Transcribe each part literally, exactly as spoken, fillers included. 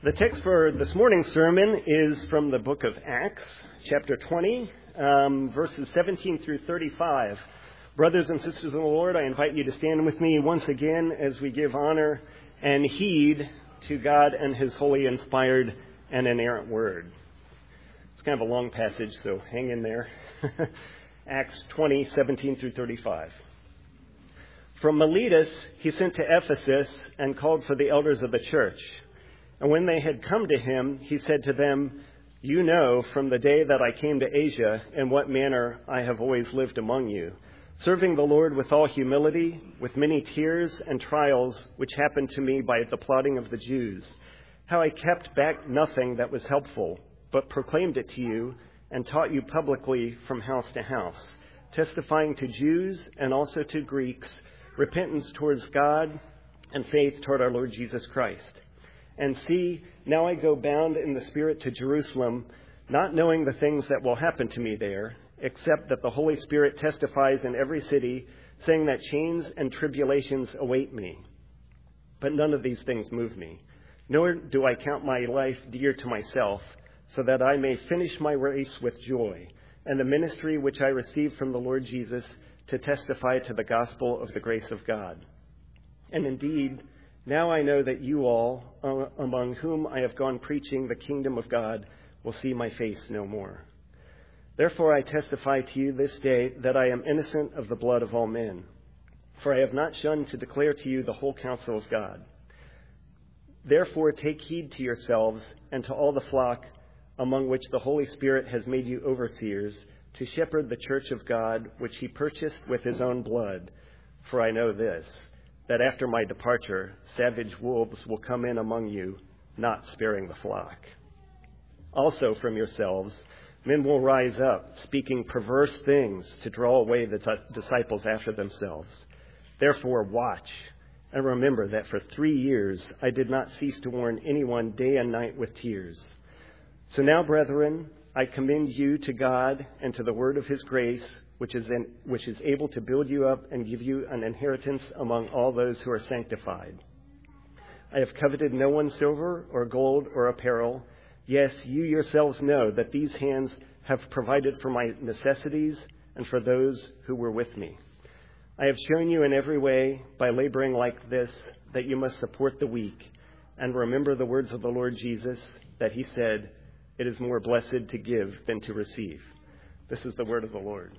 The text for this morning's sermon is from the book of Acts, chapter twenty, um, verses seventeen through thirty-five. Brothers and sisters in the Lord, I invite you to stand with me once again as we give honor and heed to God and His holy, inspired, and inerrant word. It's kind of a long passage, so hang in there. Acts twenty, seventeen through thirty-five. From Miletus he sent to Ephesus and called for the elders of the church. And when they had come to him, he said to them, "You know from the day that I came to Asia in what manner I have always lived among you, serving the Lord with all humility, with many tears and trials which happened to me by the plotting of the Jews, how I kept back nothing that was helpful, but proclaimed it to you and taught you publicly from house to house, testifying to Jews and also to Greeks repentance towards God and faith toward our Lord Jesus Christ. And see, now I go bound in the Spirit to Jerusalem, not knowing the things that will happen to me there, except that the Holy Spirit testifies in every city, saying that chains and tribulations await me. But none of these things move me, nor do I count my life dear to myself, so that I may finish my race with joy, and the ministry which I received from the Lord Jesus to testify to the gospel of the grace of God. And indeed, now I know that you all, uh, among whom I have gone preaching the kingdom of God, will see my face no more. Therefore I testify to you this day that I am innocent of the blood of all men, for I have not shunned to declare to you the whole counsel of God. Therefore take heed to yourselves and to all the flock among which the Holy Spirit has made you overseers, to shepherd the church of God, which he purchased with his own blood. For I know this, that after my departure, savage wolves will come in among you, not sparing the flock. Also from yourselves, men will rise up, speaking perverse things to draw away the t- disciples after themselves. Therefore watch, and remember that for three years I did not cease to warn anyone day and night with tears. So now, brethren, I commend you to God and to the word of his grace, which is in, which is able to build you up and give you an inheritance among all those who are sanctified. I have coveted no one's silver or gold or apparel. Yes, you yourselves know that these hands have provided for my necessities and for those who were with me. I have shown you in every way, by laboring like this, that you must support the weak, and remember the words of the Lord Jesus, that he said, 'It is more blessed to give than to receive.'" This is the word of the Lord.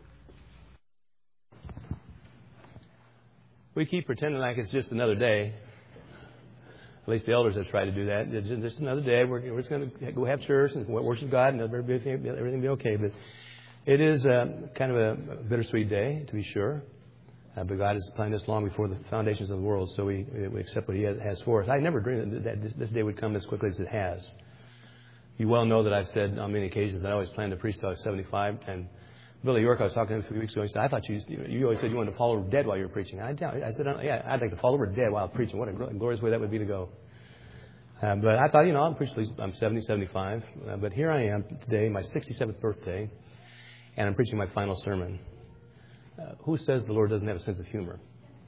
We keep pretending like it's just another day. At least the elders have tried to do that. It's just another day. We're, we're just going to go have church and worship God and everything will be okay. But it is uh, kind of a bittersweet day, to be sure. Uh, but God has planned this long before the foundations of the world, so we, we accept what he has, has for us. I never dreamed that, that this, this day would come as quickly as it has. You well know that I've said on many occasions that I always planned to preach till I was seventy-five. And Billy York, I was talking to him a few weeks ago. He said, "I thought you you always said you wanted to fall over dead while you were preaching." I, I said, "Yeah, I'd like to fall over dead while preaching. What a glorious way that would be to go." Uh, but I thought, you know, I'll preach till I'm seventy, seventy-five. Uh, but here I am today, my sixty-seventh birthday, and I'm preaching my final sermon. Uh, who says the Lord doesn't have a sense of humor?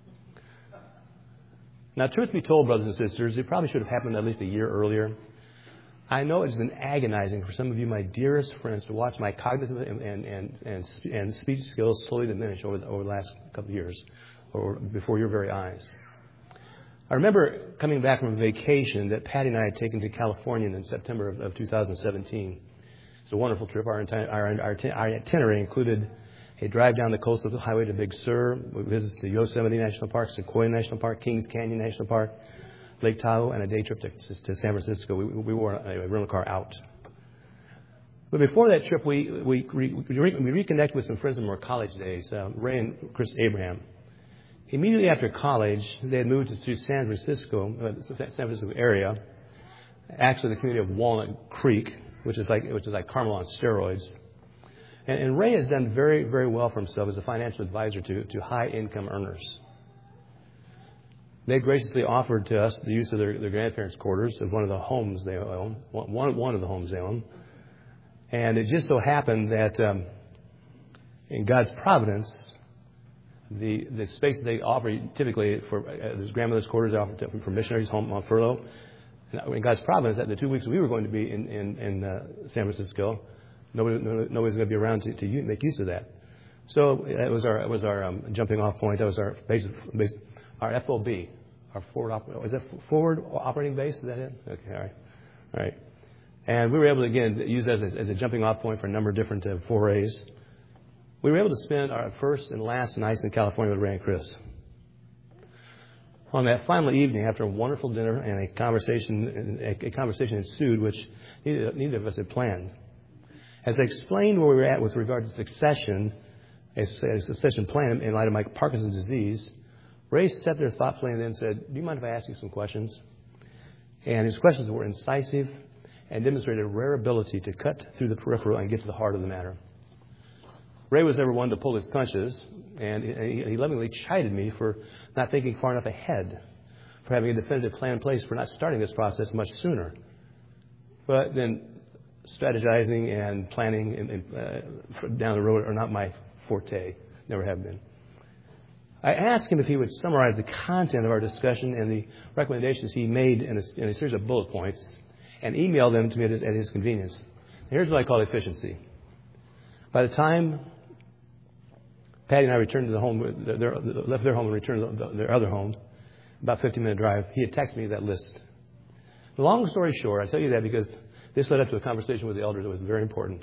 Now, truth be told, brothers and sisters, it probably should have happened at least a year earlier. I know it's been agonizing for some of you, my dearest friends, to watch my cognitive and and and, and, and speech skills slowly diminish over the, over the last couple of years, or before your very eyes. I remember coming back from a vacation that Patty and I had taken to California in September of, of two thousand seventeen. It's a wonderful trip. Our, our, our, our itinerary included a drive down the coastal highway to Big Sur. We visited the Yosemite National Park, Sequoia National Park, Kings Canyon National Park, Lake Tahoe, and a day trip to, to San Francisco. We, we wore a, a rental car out. But before that trip, we we, we, we reconnected with some friends from our college days, uh, Ray and Chris Abraham. Immediately after college, they had moved to San Francisco, uh, San Francisco area, actually the community of Walnut Creek, which is like which is like Carmel on steroids. And, and Ray has done very, very well for himself as a financial advisor to, to high-income earners. They graciously offered to us the use of their, their grandparents' quarters of one of the homes they own, one, one of the homes they own. And it just so happened that um, in God's providence, the the space they offer typically for uh, his grandmother's quarters, they offer to, for missionaries home on furlough, And in God's providence, that the two weeks we were going to be in, in, in uh, San Francisco, nobody, nobody's going to be around to, to make use of that. So that was our, it was our um, jumping off point. That was our base, base our F O B, our forward, op- was that forward operating base? Is that it? Okay, all right. All right. And we were able to, again, use that as, as a jumping off point for a number of different uh, forays. We were able to spend our first and last nights in California with Ray and Chris. On that final evening, after a wonderful dinner and a conversation, a, a conversation ensued, which neither, neither of us had planned. As I explained where we were at with regard to succession, a, a succession plan in light of my Parkinson's disease, Ray sat there thoughtfully and then said, "Do you mind if I ask you some questions?" And his questions were incisive and demonstrated a rare ability to cut through the peripheral and get to the heart of the matter. Ray was never one to pull his punches, and he lovingly chided me for not thinking far enough ahead, for having a definitive plan in place, for not starting this process much sooner. But then strategizing and planning in, in, uh, down the road are not my forte, never have been. I asked him if he would summarize the content of our discussion and the recommendations he made in a, in a series of bullet points and email them to me at his, at his convenience. And here's what I call efficiency. By the time Patty and I returned to the home, their, left their home and returned to their other home, about a fifteen minute drive, he had texted me that list. The long story short, I tell you that because this led up to a conversation with the elders that was very important.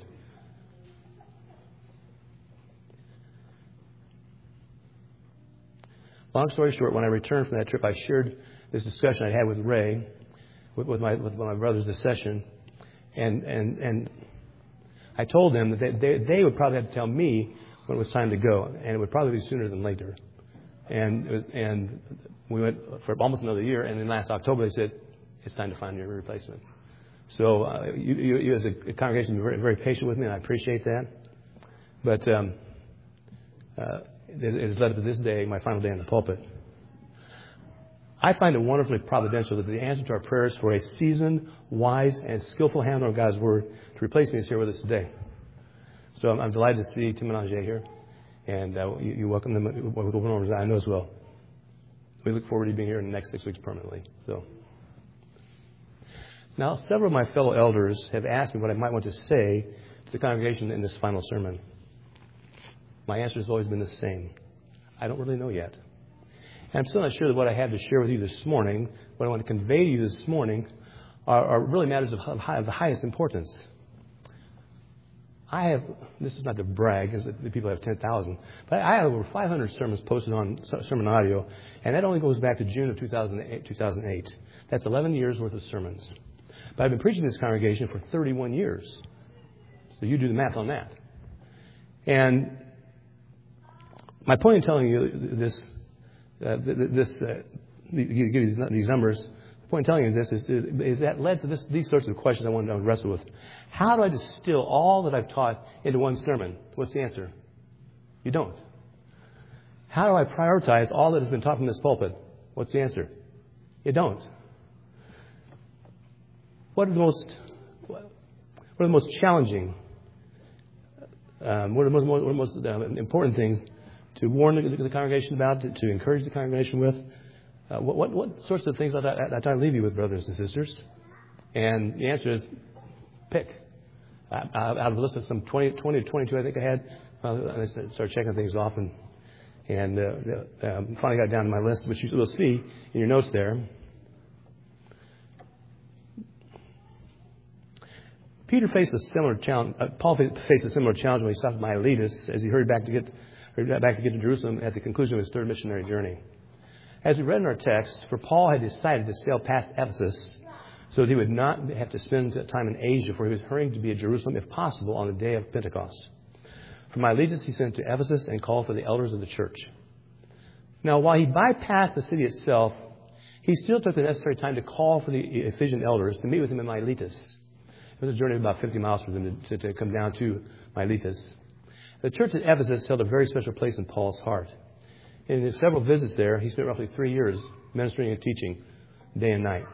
Long story short, when I returned from that trip, I shared this discussion I had with Ray, with, with my with my brothers this session, and and and I told them that they, they they would probably have to tell me when it was time to go, and it would probably be sooner than later. And it was, and we went for almost another year, and then last October they said it's time to find your replacement. So uh, you, you, you as a congregation, were very, very patient with me, and I appreciate that. But um, uh, it, it has led up to this day, my final day in the pulpit. I find it wonderfully providential that the answer to our prayers for a seasoned, wise, and skillful handler of God's Word to replace me is here with us today. So I'm, I'm delighted to see Tim and Ajay here, and uh, you, you welcome them with open arms. I know as well. We look forward to being here in the next six weeks permanently. So, now several of my fellow elders have asked me what I might want to say to the congregation in this final sermon. My answer has always been the same. I don't really know yet. And I'm still not sure that what I have to share with you this morning, what I want to convey to you this morning, are, are really matters of, of, high, of the highest importance. I have, this is not to brag, because the people have ten thousand, but I have over five hundred sermons posted on Sermon Audio, and that only goes back to June of two thousand eight. That's eleven years worth of sermons. But I've been preaching in this congregation for thirty-one years. So you do the math on that. And my point in telling you this, uh, this, uh, give you these numbers, the point in telling you this is, is, is that led to this, these sorts of questions I wanted to wrestle with. How do I distill all that I've taught into one sermon? What's the answer? You don't. How do I prioritize all that has been taught from this pulpit? What's the answer? You don't. What are the most, what are the most challenging, um, what are the most, what are the most uh, important things to warn the, the congregation about, to, to encourage the congregation with? Uh, what, what, what sorts of things I, I, I try to leave you with, brothers and sisters? And the answer is pick. I, I, out of a list of some twenty, twenty to twenty-two I think I had, uh, I started checking things off and, and uh, um, finally got down to my list, which you will see in your notes there. Peter faced a similar challenge. Uh, Paul faced a similar challenge when he stopped at Miletus as he hurried back to get hurried back to get to Jerusalem at the conclusion of his third missionary journey. As we read in our text, for Paul had decided to sail past Ephesus so that he would not have to spend time in Asia, for he was hurrying to be at Jerusalem, if possible, on the day of Pentecost. From Miletus, he sent to Ephesus and called for the elders of the church. Now, while he bypassed the city itself, he still took the necessary time to call for the Ephesian elders to meet with him in Miletus. It was a journey of about fifty miles for them to, to, to come down to Miletus. The church at Ephesus held a very special place in Paul's heart. In his several visits there, he spent roughly three years ministering and teaching day and night.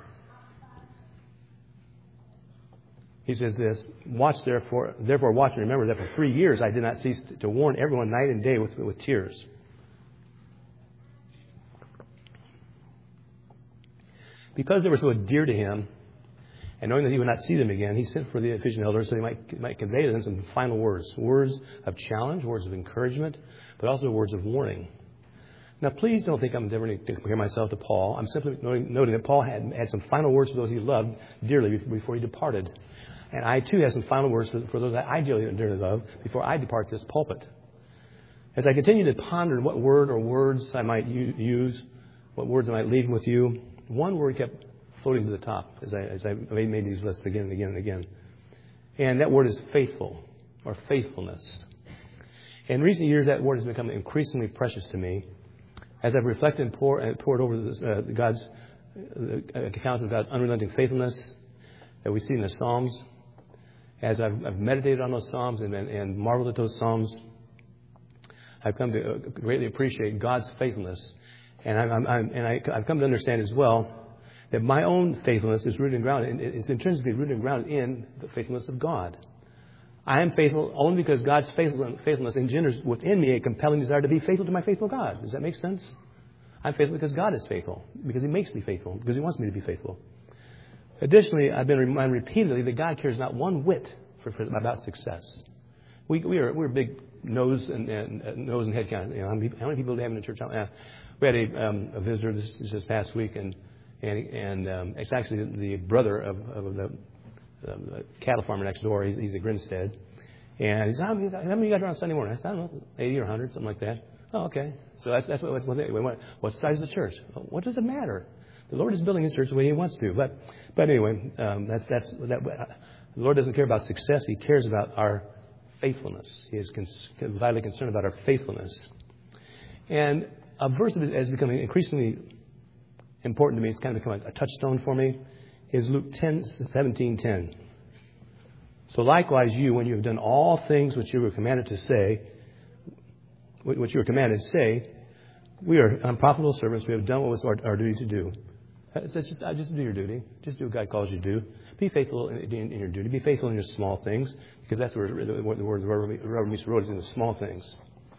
He says this, watch therefore, therefore watch and remember that for three years I did not cease to warn everyone night and day with, with tears. Because they were so dear to him, And knowing that he would not see them again, he sent for the Ephesian elders so he might, might convey to them some final words. Words of challenge, words of encouragement, but also words of warning. Now, please don't think I'm endeavoring to compare myself to Paul. I'm simply noting, noting that Paul had, had some final words for those he loved dearly before he departed. And I, too, have some final words for, for those that I dearly, dearly love before I depart this pulpit. As I continue to ponder what word or words I might u- use, what words I might leave with you, one word kept floating to the top as I, as I made these lists again and again and again. And that word is faithful, or faithfulness. In recent years, that word has become increasingly precious to me as I've reflected and poured, poured over this, uh, God's uh, accounts of God's unrelenting faithfulness that we see in the Psalms. As I've, I've meditated on those Psalms and, and, and marveled at those Psalms, I've come to greatly appreciate God's faithfulness. And, I'm, I'm, I'm, and I, I've come to understand as well that my own faithfulness is rooted and grounded, it's intrinsically rooted and grounded in the faithfulness of God. I am faithful only because God's faithfulness engenders within me a compelling desire to be faithful to my faithful God. Does that make sense? I'm faithful because God is faithful, because He makes me faithful, because He wants me to be faithful. Additionally, I've been reminded repeatedly that God cares not one whit for, for, about success. We, we are we're big nose and, and uh, nose and head count. You know, how many, how many people do we have in the church? Uh, we had a, um, a visitor this, this past week, and and, and um, it's actually the brother of, of the, the cattle farmer next door. He's, he's a Grinstead, and he said, "How many, how many you got around Sunday morning?" I said, "I don't know, eighty or a hundred, something like that." Oh, okay. So that's that's what what, they, what what size is the church? What does it matter? The Lord is building His church the way He wants to. But but anyway, um, that's that's that. Uh, the Lord doesn't care about success. He cares about our faithfulness. He is cons- vitally concerned about our faithfulness. And a verse that is becoming increasingly important to me, it's kind of become a touchstone for me, is Luke ten, seventeen, ten. So likewise you, when you have done all things which you were commanded to say, which you were commanded to say, we are unprofitable servants. We have done what was our, our duty to do. It's just, just do your duty. Just do what God calls you to do. Be faithful in, in, in your duty. Be faithful in your small things, because that's where the, the word rubber meets the road is in the small things.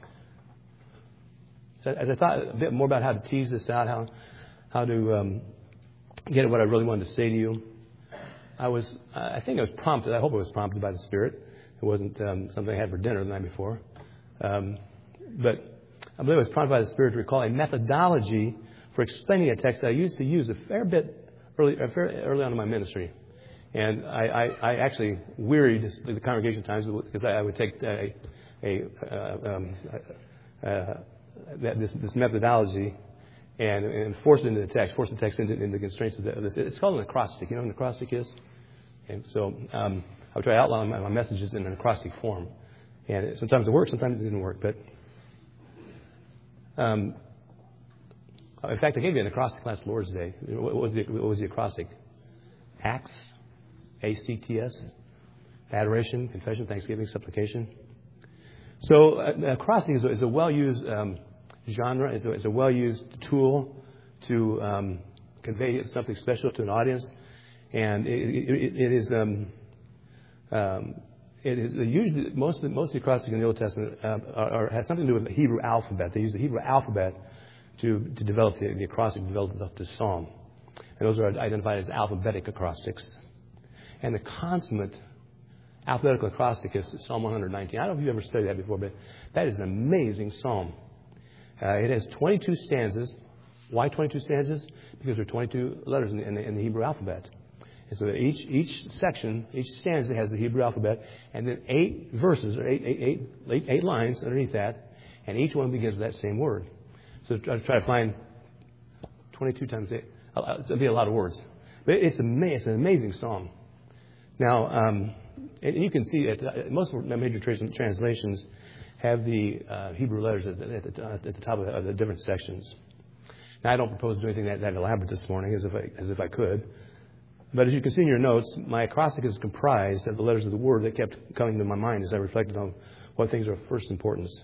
So as I thought a bit more about how to tease this out, how how to um, get at what I really wanted to say to you, I was I think I was prompted. I hope I was prompted by the Spirit. It wasn't um, something I had for dinner the night before, um, but I believe I was prompted by the Spirit to recall a methodology for explaining a text that I used to use a fair bit early, a fair, early on in my ministry. And I, I, I actually wearied the congregation times because I, I would take a, a, uh, um, uh, this, this methodology and, and force it into the text, force the text into, into the constraints of this. It's called an acrostic. You know what an acrostic is? And so um, I would try to outline my, my messages in an acrostic form. And it, sometimes it worked, sometimes it didn't work. But um, in fact, I gave you an acrostic last Lord's Day. What was the, what was the acrostic? Acts. A C T S, adoration, confession, thanksgiving, supplication. So uh, acrostic is a, is a well-used um, genre, is a, is a well-used tool to um, convey something special to an audience. And it, it, it is um, um, it is usually most of the, most of the acrostic in the Old Testament uh, are, are, has something to do with the Hebrew alphabet. They use the Hebrew alphabet to, to develop the, the acrostic, develop the psalm. And those are identified as alphabetic acrostics. And the consummate alphabetical acrostic is Psalm one nineteen. I don't know if you've ever studied that before, but that is an amazing psalm. Uh, it has twenty-two stanzas. Why twenty-two stanzas? Because there are twenty-two letters in the, in the, in the Hebrew alphabet. And so each each section, each stanza has the Hebrew alphabet, and then eight verses, or eight, eight, eight, eight, eight lines underneath that, and each one begins with that same word. So try, try to find twenty-two times eight. It'll be a lot of words. But it's, ama- it's an amazing psalm. Now, um, and you can see that most major translations have the uh, Hebrew letters at the, at the, at the top of the, of the different sections. Now, I don't propose to do anything that, that elaborate this morning, as if I, as if I could. But as you can see in your notes, my acrostic is comprised of the letters of the Word that kept coming to my mind as I reflected on what things are of first importance.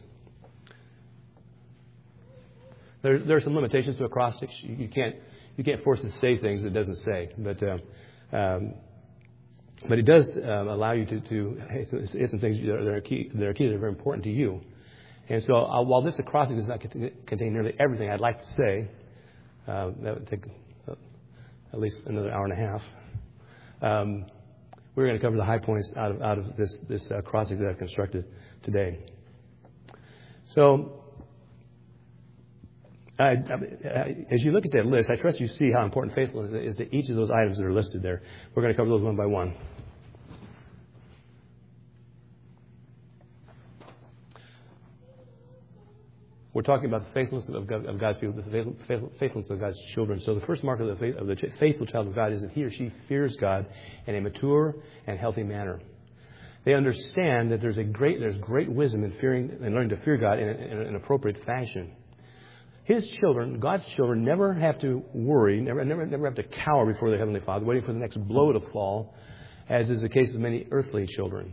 There, there are some limitations to acrostics. You, you can't you can't force it to say things it doesn't say, but. Uh, um, But it does um, allow you to, to say some things that are key, that are key, that are very important to you. And so uh, while this acrostic does not contain nearly everything I'd like to say, uh, that would take uh, at least another hour and a half. Um, we're going to cover the high points out of out of this this uh, crossing that I've constructed today. So, I, I, as you look at that list, I trust you see how important faithfulness is to each of those items that are listed there. We're going to cover those one by one. We're talking about the faithfulness of, God, of God's people, the faithfulness of God's children. So the first mark of the, faith, of the faithful child of God is that he or she fears God in a mature and healthy manner. They understand that there's a great there's great wisdom in fearing and learning to fear God in, a, in an appropriate fashion. His children, God's children, never have to worry, never never never have to cower before their Heavenly Father, waiting for the next blow to fall, as is the case with many earthly children.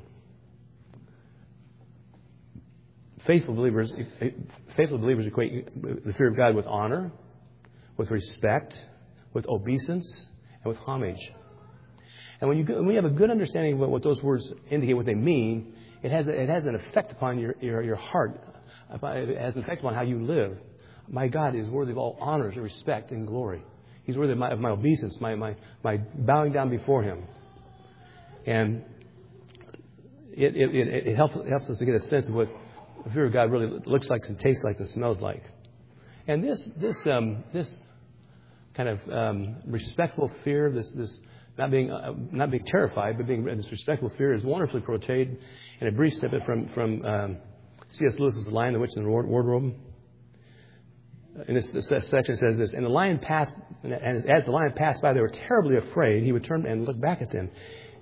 Faithful believers, faithful believers equate the fear of God with honor, with respect, with obeisance, and with homage. And when you when you have a good understanding of what those words indicate, what they mean, it has it has an effect upon your your, your heart. It has an effect upon how you live. My God is worthy of all honor, respect, and glory. He's worthy of my, of my obeisance, my, my my bowing down before Him. And it it, it, it helps it helps us to get a sense of what the fear of God really looks like and tastes like and smells like. And this this um, this kind of um, respectful fear, this this not being uh, not being terrified, but being this respectful fear is wonderfully portrayed in a brief snippet from from um, C S Lewis's The Lion, the Witch, and the Wardrobe. In this, this section it says this: and the lion passed, and as, as the lion passed by, they were terribly afraid. He would turn and look back at them.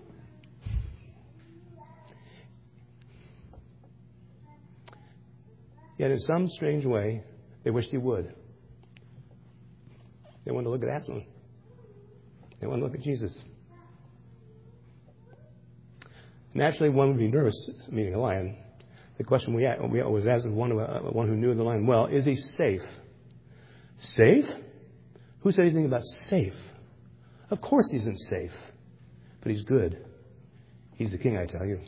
Yet in some strange way, they wished he would. They wanted to look at Absalom. They wanted to look at Jesus. Naturally, one would be nervous meeting a lion. The question we, we was asked of one, uh, one who knew the lion well: is he safe? Safe? Who said anything about safe? Of course he isn't safe. But he's good. He's the king, I tell you.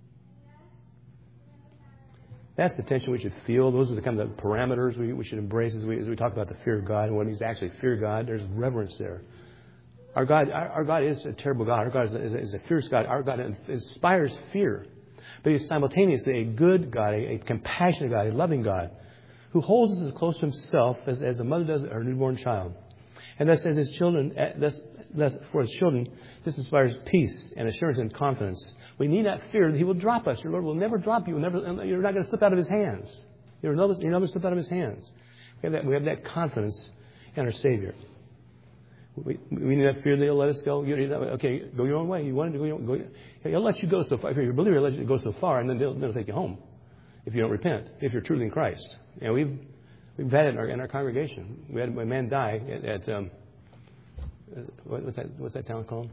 That's the tension we should feel. Those are the kind of the parameters we, we should embrace as we, as we talk about the fear of God and what it means to actually fear God. There's reverence there. Our God, our, our God is a terrible God. Our God is a, is, a, is a fierce God. Our God inspires fear. But He's simultaneously a good God, a, a compassionate God, a loving God, who holds us as close to Himself as, as a mother does her newborn child. And thus, as His children, thus, thus for His children, this inspires peace and assurance and confidence. We need not fear that He will drop us. Your Lord will never drop you. Will never, you're not going to slip out of His hands. You're never, you're never slip out of His hands. We have that, we have that confidence in our Savior. We, we need not fear that He'll let us go. You need not, okay, go your own way. You want to go your own way. He'll let you go so far. If you're a believer, He'll let you go so far, and then they'll, they'll take you home if you don't repent, if you're truly in Christ. And we've we've had it in our, in our congregation. We had a man die at, at um, what, what's that what's that town called?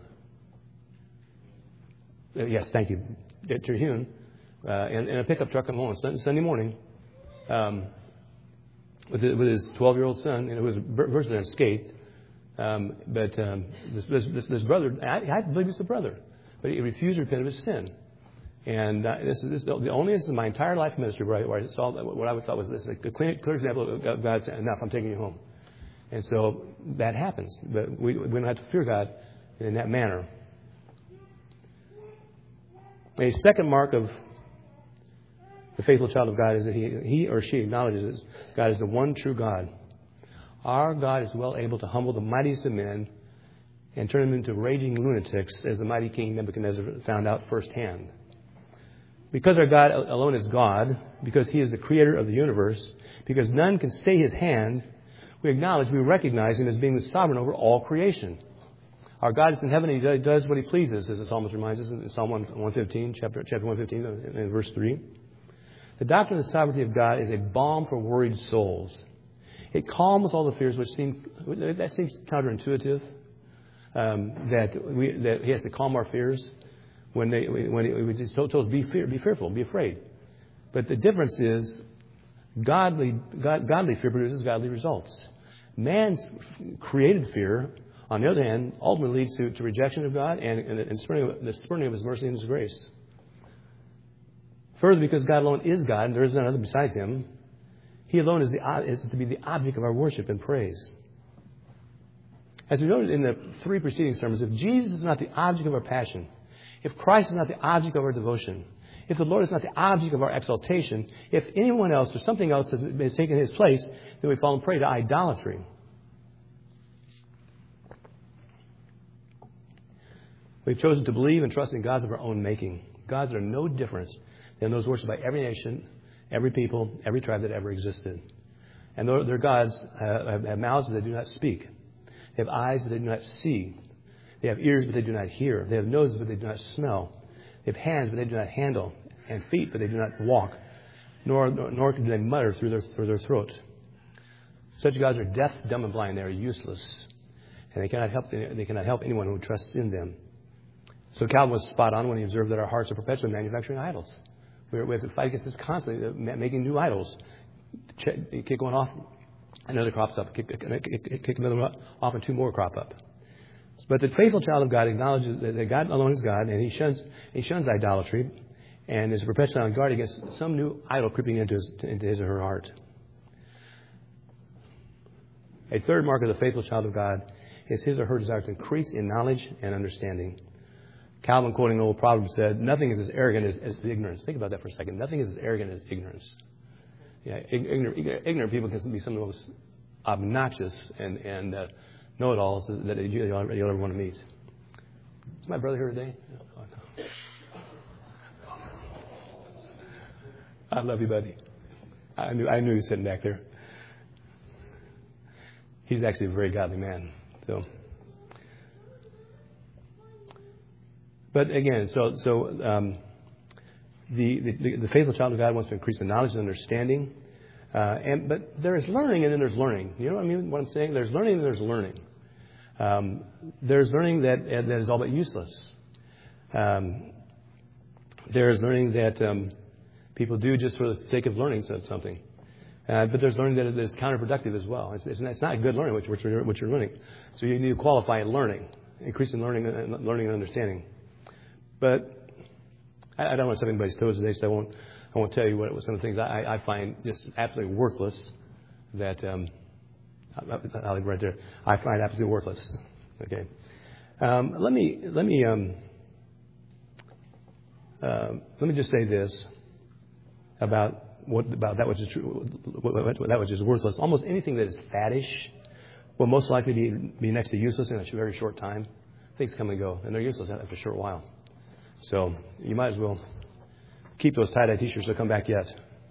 Uh, yes, thank you. At Terhune, uh, in, in a pickup truck on home on Sunday morning, um, with his, with his twelve-year-old son, and it was virtually unscathed. Um, but um, this, this, this brother, I, I believe it's a brother, but he refused to repent of his sin. And uh, this is this, the only this is my entire life ministry where I, where I saw what I thought was this a clear, clear example of God saying, "Enough, I'm taking you home." And so that happens, but we we don't have to fear God in that manner. A second mark of the faithful child of God is that he he or she acknowledges God is the one true God. Our God is well able to humble the mightiest of men and turn them into raging lunatics, as the mighty King Nebuchadnezzar found out firsthand. Because our God alone is God, because He is the creator of the universe, because none can stay His hand, we acknowledge, we recognize Him as being the sovereign over all creation. Our God is in heaven and He does what He pleases, as the psalmist reminds us in Psalm one fifteen, chapter, chapter one fifteen, in verse three. The doctrine of the sovereignty of God is a balm for worried souls. It calms all the fears which seem, that seems counterintuitive, um, that we, that He has to calm our fears when they, when He, we just told us be fear, be fearful, be afraid. But the difference is godly, God, godly fear produces godly results. Man's created fear, on the other hand, ultimately leads to, to rejection of God and, and, and spurning of, the spurning of His mercy and His grace. Further, because God alone is God and there is none other besides Him, He alone is, the, is to be the object of our worship and praise. As we noted in the three preceding sermons, if Jesus is not the object of our passion, if Christ is not the object of our devotion, if the Lord is not the object of our exaltation, if anyone else or something else has, has taken his place, then we fall prey to idolatry. We've chosen to believe and trust in gods of our own making. Gods that are no different than those worshipped by every nation, every people, every tribe that ever existed. And their gods have, have mouths, but they do not speak. They have eyes, but they do not see. They have ears, but they do not hear. They have noses, but they do not smell. They have hands, but they do not handle. And feet, but they do not walk. Nor, nor, nor do they mutter through their, through their throat. Such gods are deaf, dumb, and blind. They are useless. And they cannot help, they cannot help anyone who trusts in them. So Calvin was spot on when he observed that our hearts are perpetually manufacturing idols. We have to fight against this constantly, making new idols. Kick one off, another crops up. Kick, kick, kick another one off, and two more crop up. But the faithful child of God acknowledges that God alone is God, and he shuns he shuns idolatry, and is perpetually on guard against some new idol creeping into his, into his or her heart. A third mark of the faithful child of God is his or her desire to increase in knowledge and understanding. Calvin, quoting an old proverb, said, "Nothing is as arrogant as, as ignorance." Think about that for a second. Nothing is as arrogant as ignorance. Yeah, ignorant, ignorant people can be some of the most obnoxious and, and uh, know-it-alls that you'll, you'll ever want to meet. Is my brother here today? I love you, buddy. I knew I knew he was sitting back there. He's actually a very godly man. So, but again, so so um, the, the the faithful child of God wants to increase the knowledge and understanding. Uh, and but there is learning, and then there's learning. You know what I mean? What I'm saying? There's learning, and there's learning. Um, there's learning that that is all but useless. Um, there is learning that um, people do just for the sake of learning something. Uh, but there's learning that is counterproductive as well. It's, it's, it's not good learning, which, which, you're, which you're learning. So you need to qualify in learning, increasing learning, uh, learning and understanding. But I, I don't want to step anybody's toes today, so I won't. I won't tell you what some of the things I, I find just absolutely worthless. That um, I'll leave right there. I find absolutely worthless. Okay. Um, let me let me um, uh, let me just say this about. What about that which is true, that which is worthless? Almost anything that is faddish will most likely be, be next to useless in a very short time. Things come and go, and they're useless after a short while. So you might as well keep those tie-dye T-shirts. They'll come back yet.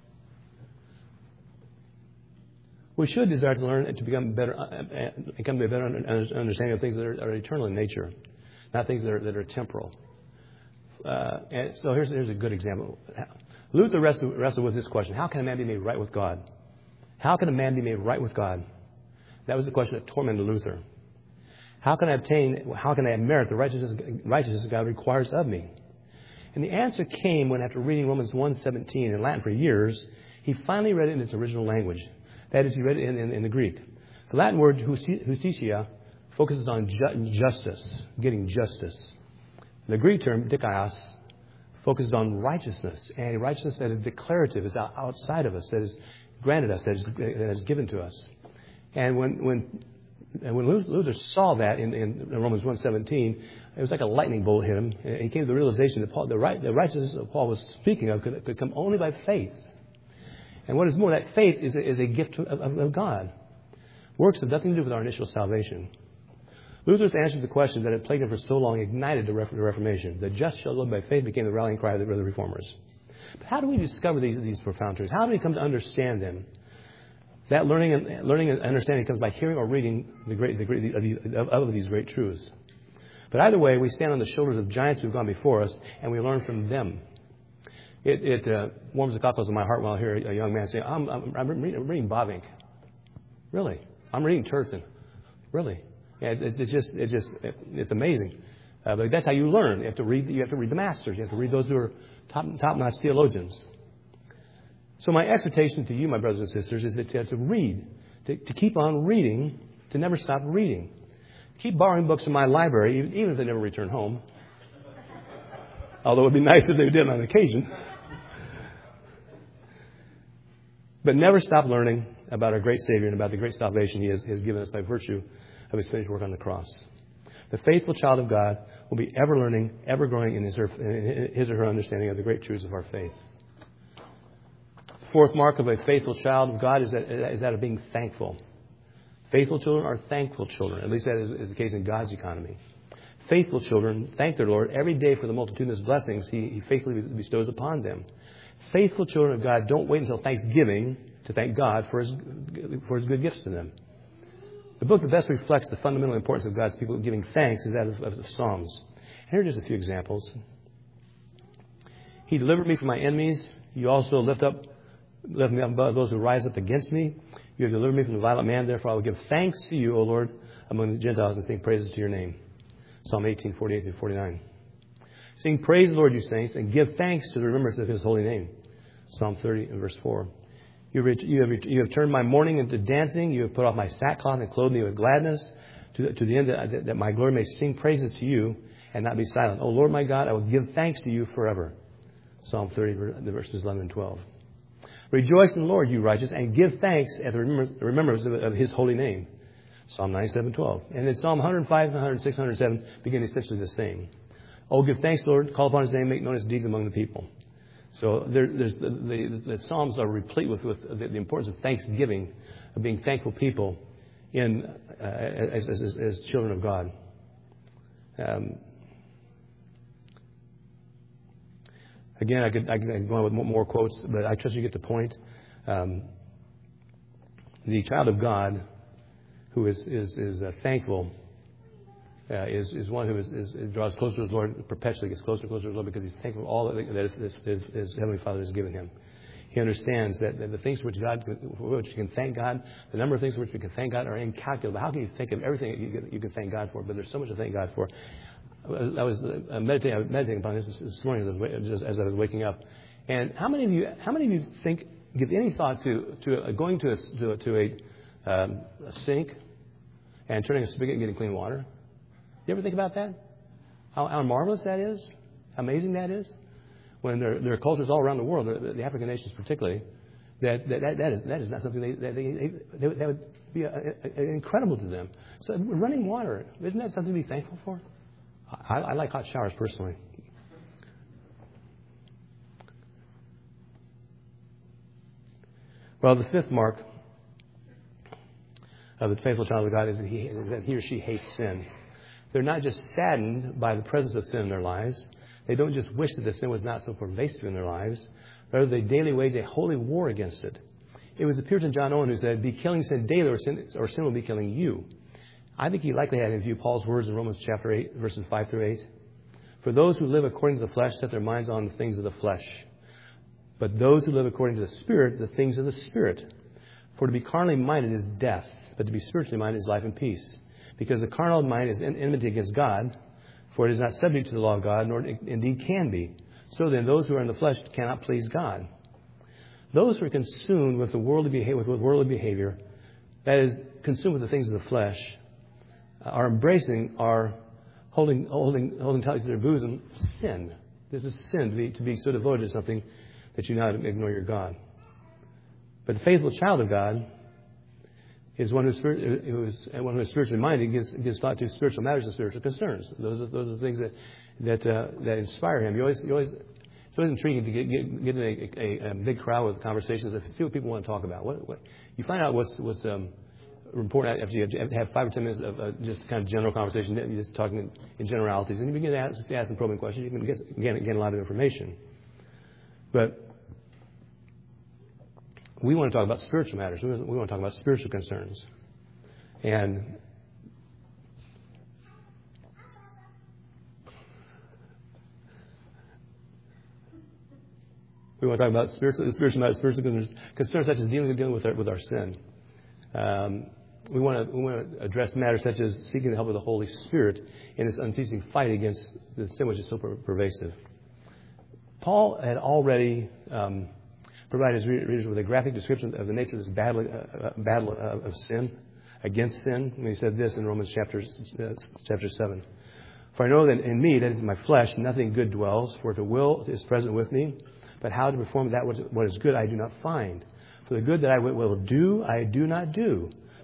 We should desire to learn and to become better, and come to a better understanding of things that are, are eternal in nature, not things that are that are temporal. Uh, and so here's here's a good example. Luther wrestled, wrestled with this question: how can a man be made right with God? How can a man be made right with God? That was the question that tormented Luther. How can I obtain? How can I merit the righteousness, righteousness God requires of me? And the answer came when, after reading Romans one seventeen in Latin for years, he finally read it in its original language. That is, he read it in, in, in the Greek. The Latin word justitia focuses on ju- justice, getting justice. The Greek term dikaios focuses on righteousness, and righteousness that is declarative, is outside of us, that is granted us, that is, that is given to us. And when when and when Luther saw that in, in Romans one seventeen, it was like a lightning bolt hit him. And he came to the realization that Paul, the, right, the righteousness that Paul was speaking of could, could come only by faith. And what is more, that faith is a, is a gift of, of, of God. Works have nothing to do with our initial salvation. Luther's answer to the question that had plagued him for so long ignited the Reformation. The just shall live by faith became the rallying cry of the Reformers. But how do we discover these, these profound truths? How do we come to understand them? That learning and learning and understanding comes by hearing or reading the great, the great of, these, of, of these great truths. But either way, we stand on the shoulders of giants who've gone before us, and we learn from them. It, it uh, warms the cockles of my heart when I hear a young man say, "I'm, I'm, I'm, reading, I'm reading Bavinck." Really? I'm reading Turton. Really? Yeah, it's, it's just, it's just, it's amazing. Uh, but that's how you learn. You have to read. You have to read the masters. You have to read those who are top, top-notch theologians. So my exhortation to you, my brothers and sisters, is to, to read, to, to keep on reading, to never stop reading. Keep borrowing books from my library, even, even if they never return home. Although it would be nice if they did on occasion. But never stop learning about our great Savior and about the great salvation He has, has given us by virtue of His finished work on the cross. The faithful child of God will be ever learning, ever growing in his or, in his or her understanding of the great truths of our faith. The fourth mark of a faithful child of God is that, is that of being thankful. Faithful children are thankful children. At least that is, is the case in God's economy. Faithful children thank their Lord every day for the multitudinous blessings He, he faithfully bestows upon them. Faithful children of God don't wait until Thanksgiving to thank God for His, for His good gifts to them. The book that best reflects the fundamental importance of God's people giving thanks is that of, of, of Psalms. Here are just a few examples. He delivered me from my enemies. You also lift up, lift me up above those who rise up against me. You have delivered me from the violent man. Therefore, I will give thanks to you, O Lord, among the Gentiles, and sing praises to your name. Psalm eighteen, forty-eight through forty-nine. Sing praise the Lord, you saints, and give thanks to the remembrance of His holy name. Psalm thirty and verse four. You have, you, have, you have turned my mourning into dancing. You have put off my sackcloth and clothed me with gladness, to, to the end that, that my glory may sing praises to you and not be silent. O Lord my God, I will give thanks to you forever. Psalm thirty, verses eleven and twelve. Rejoice in the Lord, you righteous, and give thanks at the remembrance of, of His holy name. Psalm ninety-seven, twelve. And then Psalm one oh five, one oh six, one oh seven begin essentially the same. Oh, give thanks, Lord, call upon His name, make known His deeds among the people. So there, there's the, the, the Psalms are replete with, with the, the importance of thanksgiving, of being thankful people in uh, as, as, as children of God. Um, again, I could, I could go on with more quotes, but I trust you get the point. Um, the child of God who is is, is uh, thankful uh, is is one who is, is, draws closer to His Lord perpetually, gets closer and closer to His Lord because he's thankful for all that his, his, his, his Heavenly Father has given him. He understands that, that the things for which God, for which you can thank God, the number of things for which we can thank God are incalculable. How can you think of everything you can, you can thank God for? But there's so much to thank God for. I was uh, meditating, I was meditating upon this this morning as I was, just as I was waking up. And how many of you, how many of you think, give any thought to to uh, going to a to a, to a, um, a sink and turning a spigot and getting clean water? You ever think about that? How, how marvelous that is? How amazing that is? When there, there are cultures all around the world, the, the African nations particularly, that that, that, that is that is not something they that, they, they, that would be a, a, incredible to them. So running water, isn't that something to be thankful for? I, I like hot showers personally. Well, the fifth mark of the faithful child of God is that he, is that he or she hates sin. They're not just saddened by the presence of sin in their lives. They don't just wish that the sin was not so pervasive in their lives. Rather, they daily wage a holy war against it. It was the Puritan John Owen who said, "Be killing sin daily, or sin, or sin will be killing you." I think he likely had in view Paul's words in Romans chapter eight, verses five through eight. For those who live according to the flesh set their minds on the things of the flesh. But those who live according to the Spirit, the things of the Spirit. For to be carnally minded is death, but to be spiritually minded is life and peace. Because the carnal mind is enmity against God, for it is not subject to the law of God, nor indeed can be. So then, those who are in the flesh cannot please God. Those who are consumed with the worldly behavior, with worldly behavior, that is, consumed with the things of the flesh, are embracing, are holding, holding, holding tight to their bosom sin. This is sin to be to be so devoted to something that you now ignore your God. But the faithful child of God is one who's, who is one who is spiritually minded, gives, gives thought to spiritual matters and spiritual concerns. Those are those are the things that that uh, that inspire him. You always, you always, it's always intriguing to get get, get in a, a, a big crowd with conversations and see what people want to talk about. What, what you find out what's what's um, important after you have, have five or ten minutes of uh, just kind of general conversation. You're just talking in, in generalities, and you begin to ask, ask some probing questions. You can get get, get a lot of information, but we want to talk about spiritual matters. We want to talk about spiritual concerns. And we want to talk about spiritual, spiritual matters, spiritual concerns, concerns such as dealing, dealing with, our, with our sin. Um, we, want to, we want to address matters such as seeking the help of the Holy Spirit in this unceasing fight against the sin which is so per- pervasive. Paul had already Um, provide his readers with a graphic description of the nature of this battle, uh, battle uh, of sin, against sin. And he said this in Romans chapter, uh, chapter seven. For I know that in me, that is in my flesh, nothing good dwells, for the will is present with me, but how to perform that what is good I do not find. For the good that I will do, I do not do,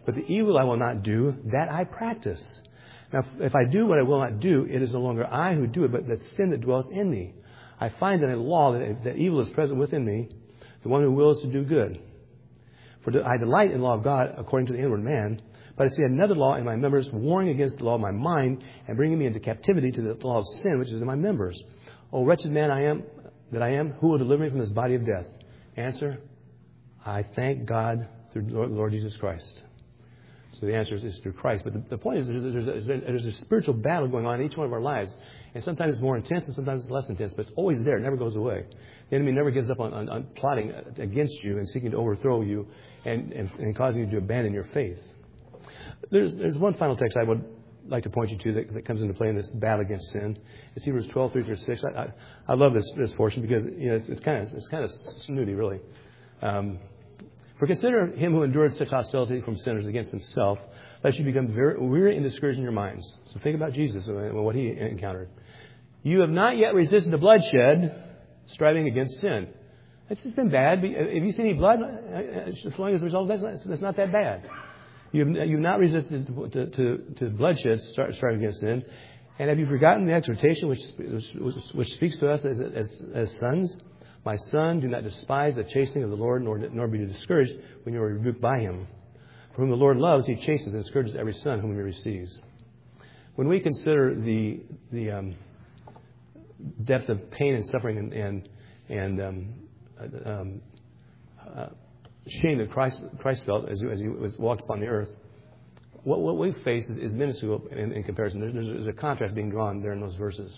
But the evil I will not do, that I practice. Now, if I do what I will not do, it is no longer I who do it, but the sin that dwells in me. I find in a law that, that evil is present within me, the one who wills to do good. For I delight in the law of God according to the inward man, but I see another law in my members, warring against the law of my mind and bringing me into captivity to the law of sin, which is in my members. O wretched man I am, that I am, who will deliver me from this body of death? Answer, I thank God through the Lord, Lord Jesus Christ. So the answer is, is through Christ. But the, the point is there's a, there's, a, there's a spiritual battle going on in each one of our lives. And sometimes it's more intense and sometimes it's less intense. But it's always there. It never goes away. The enemy never gives up on, on, on plotting against you and seeking to overthrow you and, and, and causing you to abandon your faith. There's, there's one final text I would like to point you to that, that comes into play in this battle against sin. It's Hebrews twelve, three through six. I, I, I love this, this portion because you know, it's, it's kind of it's kind of snooty, really. Um, For consider him who endured such hostility from sinners against himself, lest you become very weary and discouraged in your minds. So think about Jesus and what he encountered. You have not yet resisted the bloodshed, striving against sin. It's just been bad. Have you seen any blood flowing as a result of that? It's not that bad. You've, you've not resisted to, to, to bloodshed, striving against sin. And have you forgotten the exhortation which, which, which speaks to us as, as, as sons? My son, do not despise the chastening of the Lord, nor, nor be discouraged when you are rebuked by him. For whom the Lord loves, he chastens and scourges every son whom he receives. When we consider the the um, depth of pain and suffering and and, and um, um, uh, shame that Christ Christ felt as, as he was walked upon the earth, what what we face is, is minuscule in, in comparison. There's, there's a contrast being drawn there in those verses.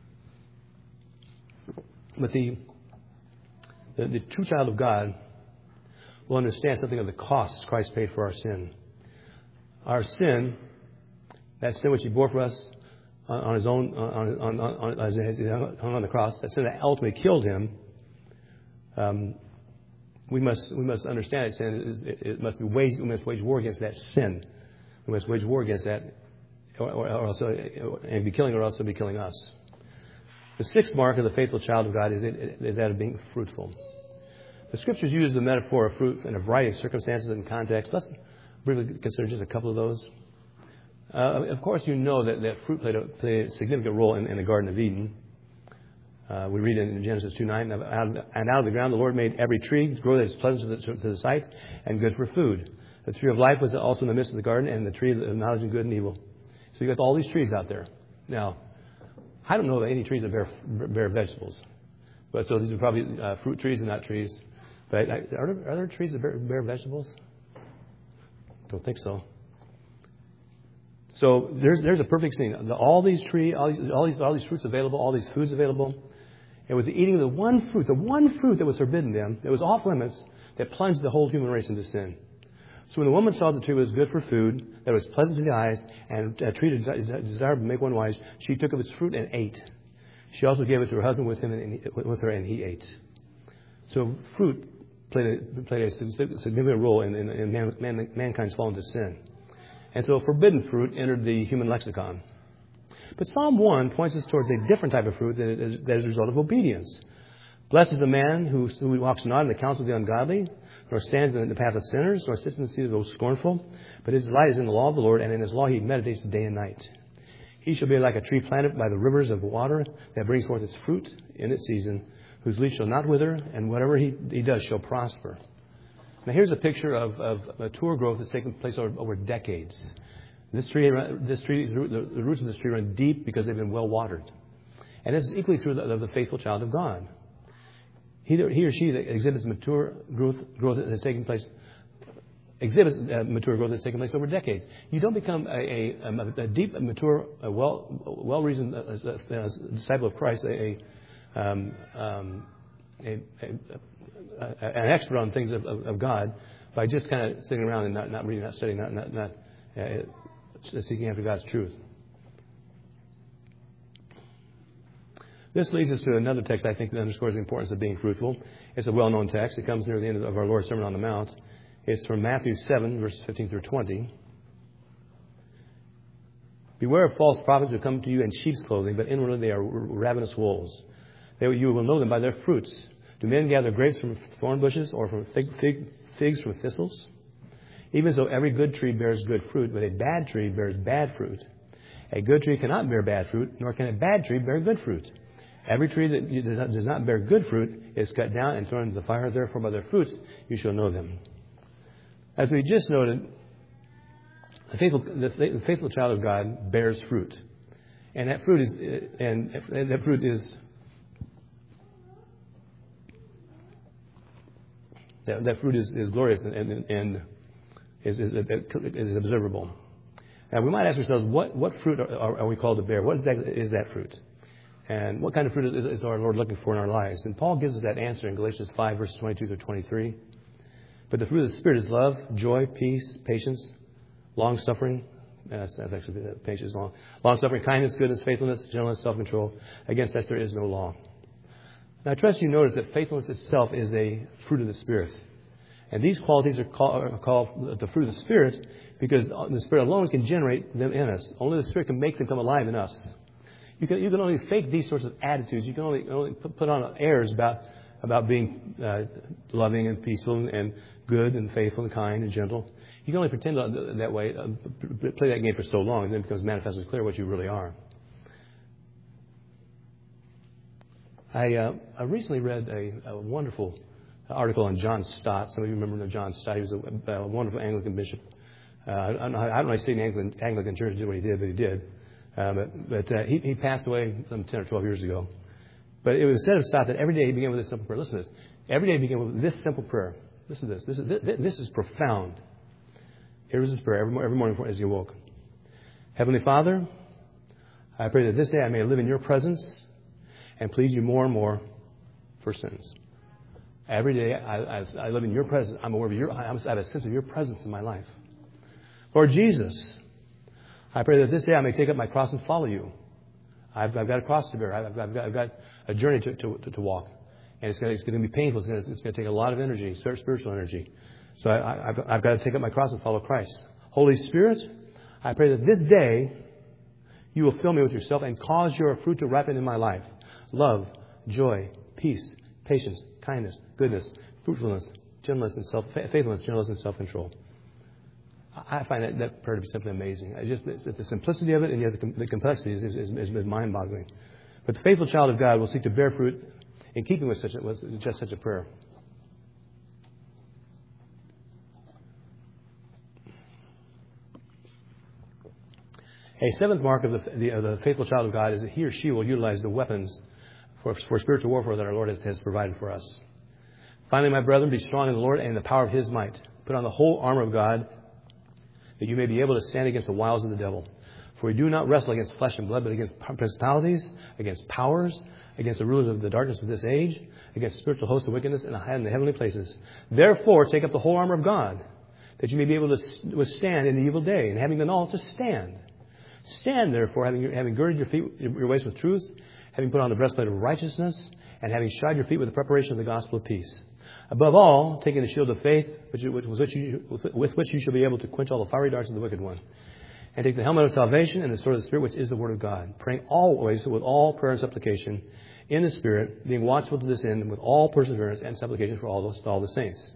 But the The, the true child of God will understand something of the cost Christ paid for our sin. Our sin, that sin which he bore for us on, on his own, on, on, on, as he hung on the cross, that sin that ultimately killed him. Um, we must we must understand that sin is it, it must be waged. We must wage war against that sin. We must wage war against that, or, or, or else and be killing, or else it'll be killing us. The sixth mark of the faithful child of God is, it, is that of being fruitful. The Scriptures use the metaphor of fruit in a variety of circumstances and contexts. Let's briefly consider just a couple of those. Uh, of course, you know that, that fruit played a, played a significant role in, in the Garden of Eden. Uh, we read in Genesis two nine, and out of the ground the Lord made every tree grow that is pleasant to the, to the sight and good for food. The tree of life was also in the midst of the garden, and the tree of knowledge of good and evil. So you got all these trees out there. Now, I don't know of any trees that bear, bear vegetables. But so these are probably uh, fruit trees and not trees. But I, are, there, are there trees that bear, bear vegetables? Don't think so. So there's there's a perfect scene. All these trees, all these, all these all these fruits available, all these foods available. It was eating the one fruit, the one fruit that was forbidden them, that was off limits, that plunged the whole human race into sin. So when the woman saw the tree was good for food, that was pleasant to the eyes, and a tree desirable to make one wise, she took of its fruit and ate. She also gave it to her husband with him and he, with her, and he ate. So fruit played a, played a significant role in, in, in man, man, mankind's fall into sin. And so forbidden fruit entered the human lexicon. But Psalm one points us towards a different type of fruit that is, that is a result of obedience. Blessed is the man who, who walks not in the counsel of the ungodly, nor stands in the path of sinners, nor sits in the seat of those scornful. But his delight is in the law of the Lord, and in his law he meditates day and night. He shall be like a tree planted by the rivers of water that brings forth its fruit in its season, whose leaf shall not wither, and whatever he, he does shall prosper. Now here's a picture of, of mature growth that's taken place over, over decades. This tree, this tree, the, the roots of this tree run deep because they've been well watered. And this is equally true of the faithful child of God. He, he or she that exhibits mature growth, growth that has taken place, exhibits uh, mature growth that's taken place over decades. You don't become a, a, a deep, mature, a well, well-reasoned uh, uh, disciple of Christ, a, a, um, um, a, a, a, an expert on things of, of, of God by just kind of sitting around and not, not reading, not studying, not, not, not uh, seeking after God's truth. This leads us to another text I think that underscores the importance of being fruitful. It's a well-known text. It comes near the end of our Lord's Sermon on the Mount. It's from Matthew seven, verses fifteen through twenty. Beware of false prophets who come to you in sheep's clothing, but inwardly they are ravenous wolves. They, you will know them by their fruits. Do men gather grapes from thorn bushes or from fig, fig, figs from thistles? Even so, every good tree bears good fruit, but a bad tree bears bad fruit. A good tree cannot bear bad fruit, nor can a bad tree bear good fruit. Every tree that does not bear good fruit is cut down and thrown into the fire. Therefore, by their fruits you shall know them. As we just noted, the faithful, the faithful child of God bears fruit, and that fruit is, and that fruit is, that, that fruit is, is glorious and, and, and is, is, is observable. Now, we might ask ourselves, what, what fruit are, are we called to bear? What exactly is that fruit? And what kind of fruit is, is our Lord looking for in our lives? And Paul gives us that answer in Galatians five, verses twenty-two through twenty-three. But the fruit of the Spirit is love, joy, peace, patience, long-suffering. Uh, that's actually patience, long. Long-suffering, kindness, goodness, faithfulness, gentleness, self-control. Against that there is no law. Now, I trust you notice that faithfulness itself is a fruit of the Spirit. And these qualities are called, are called the fruit of the Spirit because the Spirit alone can generate them in us. Only the Spirit can make them come alive in us. You can, you can only fake these sorts of attitudes. You can only, only put on airs about, about being uh, loving and peaceful and good and faithful and kind and gentle. You can only pretend that way, uh, play that game for so long, and then it becomes manifestly clear what you really are. I, uh, I recently read a, a wonderful article on John Stott. Some of you remember John Stott. He was a, a wonderful Anglican bishop. Uh, I don't know how I see an Anglican, Anglican church do what he did, but he did. Uh, but but uh, he, he passed away some ten or twelve years ago. But it was said of Stott that every day he began with this simple prayer. Listen to this. Every day he began with this simple prayer. Listen to this. This is, this, this is profound. Here was his prayer every, every morning as he awoke. Heavenly Father, I pray that this day I may live in your presence and please you more and more for sins. Every day I, I, I live in your presence. I'm aware of your, I have a sense of your presence in my life. Lord Jesus, I pray that this day I may take up my cross and follow you. I've, I've got a cross to bear. I've, I've, got, I've got a journey to, to, to, to walk. And it's going, to, it's going to be painful. It's going to, it's going to take a lot of energy, spiritual energy. So I, I've, I've got to take up my cross and follow Christ. Holy Spirit, I pray that this day you will fill me with yourself and cause your fruit to ripen in my life. Love, joy, peace, patience, kindness, goodness, fruitfulness, gentleness, and self, faithfulness, gentleness, and self-control. I find that, that prayer to be simply amazing. I just the simplicity of it and yet the, the complexity is, is, is, is mind-boggling. But the faithful child of God will seek to bear fruit in keeping with such a, with just such a prayer. A seventh mark of the, the, of the faithful child of God is that he or she will utilize the weapons for, for spiritual warfare that our Lord has, has provided for us. Finally, my brethren, be strong in the Lord and in the power of his might. Put on the whole armor of God, that you may be able to stand against the wiles of the devil. For we do not wrestle against flesh and blood, but against principalities, against powers, against the rulers of the darkness of this age, against spiritual hosts of wickedness in the heavenly places. Therefore, take up the whole armor of God, that you may be able to withstand in the evil day, and having done all, to stand. Stand, therefore, having, having girded your feet, your waist with truth, having put on the breastplate of righteousness, and having shod your feet with the preparation of the gospel of peace. Above all, taking the shield of faith, which, which, which you, with which you shall be able to quench all the fiery darts of the wicked one. And take the helmet of salvation and the sword of the Spirit, which is the word of God. Praying always with all prayer and supplication in the Spirit, being watchful to this end with all perseverance and supplication for all the, all the saints.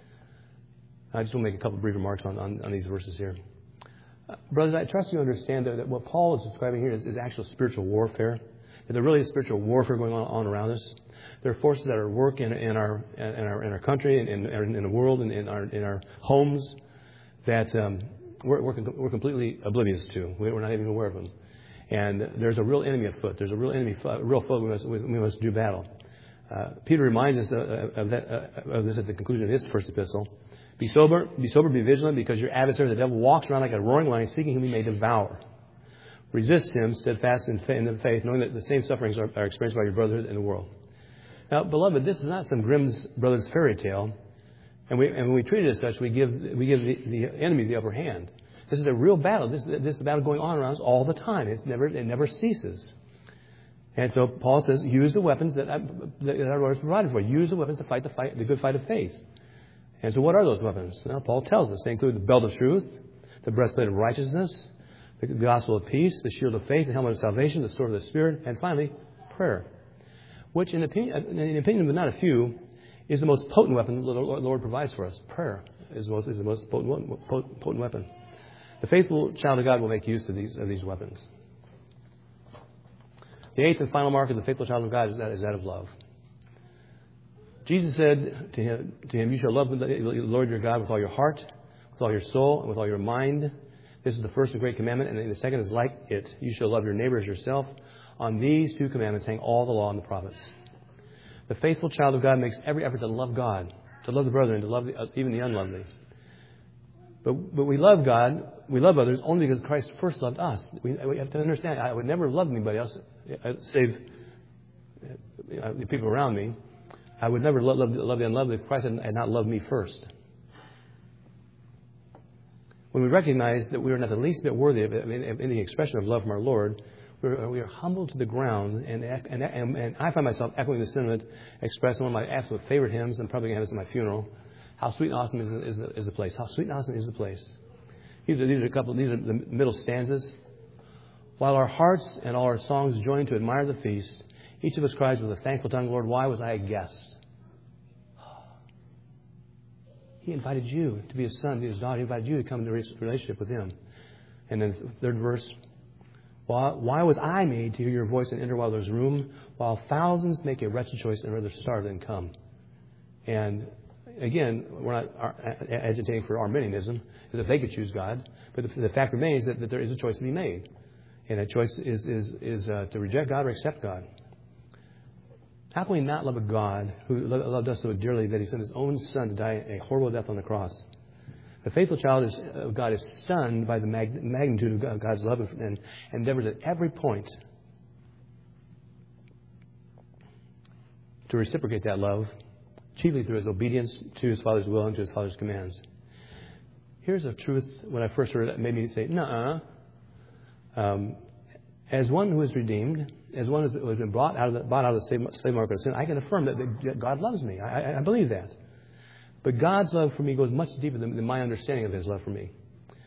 I just want to make a couple of brief remarks on, on, on these verses here. Uh, brothers, I trust you understand that, that what Paul is describing here is, is actual spiritual warfare. That there really is spiritual warfare going on, on around us. There are forces that are at work in, in our in our in our country and in, in, in the world and in our in our homes that um, we're, we're we're completely oblivious to. We're not even aware of them. And there's a real enemy afoot. There's a real enemy, a real foe we must we must do battle. Uh, Peter reminds us of, of, that, uh, of this at the conclusion of his first epistle. Be sober, be sober, be vigilant, because your adversary, the devil, walks around like a roaring lion, seeking whom he may devour. Resist him, steadfast in the faith, knowing that the same sufferings are, are experienced by your brothers in the world. Now, beloved, this is not some Grimm's Brothers fairy tale, and, we, and when we treat it as such, we give we give the, the enemy the upper hand. This is a real battle. This, this is a battle going on around us all the time. It's never it never ceases. And so Paul says, use the weapons that, I, that our Lord has provided for. Use the weapons to fight the fight, the good fight of faith. And so, what are those weapons? Now, Paul tells us they include the belt of truth, the breastplate of righteousness, the gospel of peace, the shield of faith, the helmet of salvation, the sword of the Spirit, and finally, prayer. Which, in opinion, in opinion of not a few, is the most potent weapon the Lord provides for us. Prayer. is the most, is the most potent, potent weapon. The faithful child of God will make use of these, of these weapons. The eighth and final mark of the faithful child of God is that, is that of love. Jesus said to him, to him, you shall love the Lord your God with all your heart, with all your soul, and with all your mind. This is the first and great commandment, and the second is like it. You shall love your neighbor as yourself. On these two commandments hang all the law and the prophets. The faithful child of God makes every effort to love God, to love the brethren, to love the, uh, even the unlovely. But, but we love God, we love others only because Christ first loved us. We, we have to understand, I would never love anybody else, save uh, the people around me. I would never love, love, love the unlovely if Christ had not loved me first. When we recognize that we are not the least bit worthy of, of any expression of love from our Lord, we are, we are humbled to the ground, and, and, and, and I find myself echoing the sentiment expressed in one of my absolute favorite hymns. I'm probably going to have this at my funeral. How sweet and awesome is, is, the, is the place. How sweet and awesome is the place. These are, these are a couple. These are the middle stanzas. While our hearts and all our songs join to admire the feast, each of us cries with a thankful tongue, Lord, why was I a guest? He invited you to be his son, to be his daughter. He invited you to come into a relationship with him. And then the third verse, why, why was I made to hear your voice and enter while there's room, while thousands make a wretched choice and rather starve than come? And again, we're not agitating for Arminianism, as if they could choose God. But the, the fact remains that, that there is a choice to be made. And that choice is, is, is uh, to reject God or accept God. How can we not love a God who loved us so dearly that he sent his own son to die a horrible death on the cross? The faithful child is, of God is stunned by the mag- magnitude of God's love and endeavors at every point to reciprocate that love, chiefly through his obedience to his Father's will and to his Father's commands. Here's a truth when I first heard it, it made me say, nuh-uh. Um, as one who is redeemed, as one who has been brought out of the, brought out of the slave market of sin, I can affirm that, that God loves me. I, I believe that. But God's love for me goes much deeper than, than my understanding of his love for me.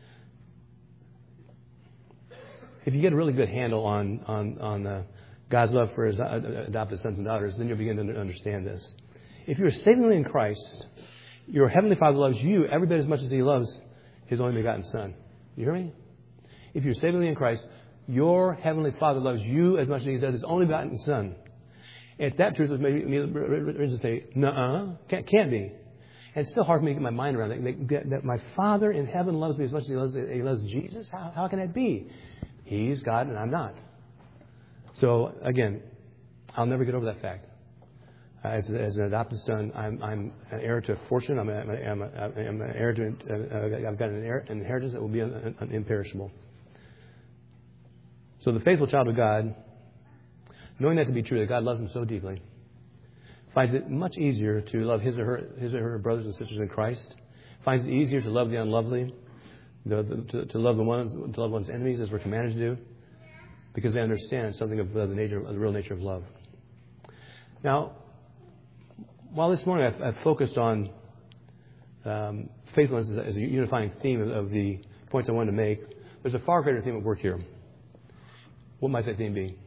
If you get a really good handle on, on, on uh, God's love for his adopted sons and daughters, then you'll begin to understand this. If you're savingly in Christ, your Heavenly Father loves you every bit as much as he loves his only begotten Son. You hear me? If you're savingly in Christ, your Heavenly Father loves you as much as he does his only begotten Son. It's that truth that made me say, nuh-uh, can't, can't be. And it's still hard for me to get my mind around it. That, that my Father in heaven loves me as much as he loves, he loves Jesus? How, how can that be? He's God and I'm not. So, again, I'll never get over that fact. As, as an adopted son, I'm, I'm an heir to fortune. I'm, a, I'm, a, I'm an heir to. Uh, I've got an, heir, an inheritance that will be un, un, imperishable. So the faithful child of God, knowing that to be true, that God loves him so deeply, finds it much easier to love his or her, his or her brothers and sisters in Christ. Finds it easier to love the unlovely, the, the, to, to love the ones, to love one's enemies, as we're commanded to do, because they understand something of the nature, of the real nature of love. Now, while this morning I've, I've focused on um, faithfulness as a, as a unifying theme of, of the points I wanted to make, there's a far greater theme at work here. What might that theme be?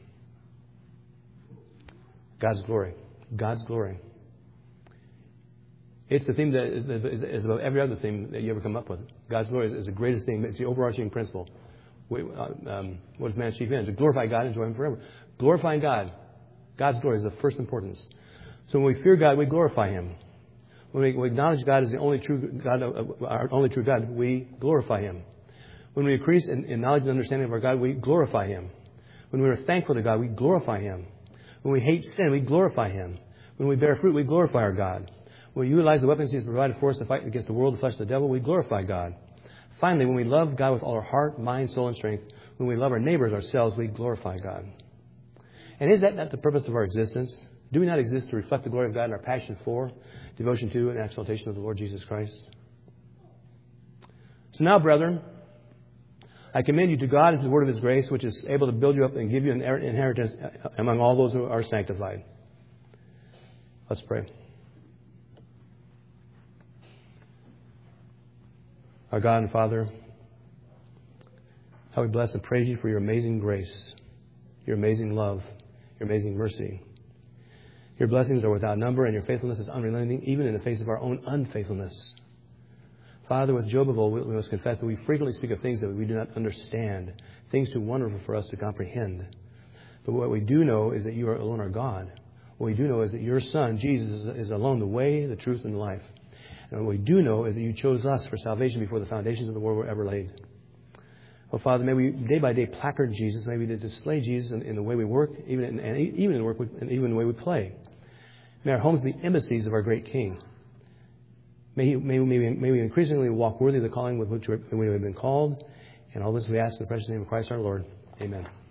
God's glory. God's glory. It's the theme that is, is, is above every other theme that you ever come up with. God's glory is the greatest theme. It's the overarching principle. We, uh, um, what is man's chief end? To glorify God and enjoy him forever. Glorifying God. God's glory is of first importance. So when we fear God, we glorify him. When we, we acknowledge God as the only true God, uh, our only true God, we glorify him. When we increase in, in knowledge and understanding of our God, we glorify him. When we are thankful to God, we glorify him. When we hate sin, we glorify him. When we bear fruit, we glorify our God. When we utilize the weapons he has provided for us to fight against the world, the flesh, and the devil, we glorify God. Finally, when we love God with all our heart, mind, soul, and strength, when we love our neighbors ourselves, we glorify God. And is that not the purpose of our existence? Do we not exist to reflect the glory of God in our passion for, devotion to, and exaltation of the Lord Jesus Christ? So now, brethren, I commend you to God and to the word of his grace, which is able to build you up and give you an inheritance among all those who are sanctified. Let's pray. Our God and Father, how we bless and praise you for your amazing grace, your amazing love, your amazing mercy. Your blessings are without number and your faithfulness is unrelenting, even in the face of our own unfaithfulness. Father, with Job of old, we must confess that we frequently speak of things that we do not understand, things too wonderful for us to comprehend. But what we do know is that you are alone our God. What we do know is that your Son, Jesus, is alone the way, the truth, and the life. And what we do know is that you chose us for salvation before the foundations of the world were ever laid. Oh, Father, may we day by day placard Jesus. May we display Jesus in, in the way we work, even in, and even in the work, we, and even in the way we play. May our homes be embassies of our great King. May, he, may, may, we, may we increasingly walk worthy of the calling with which we have been called. And all this we ask in the precious name of Christ our Lord. Amen.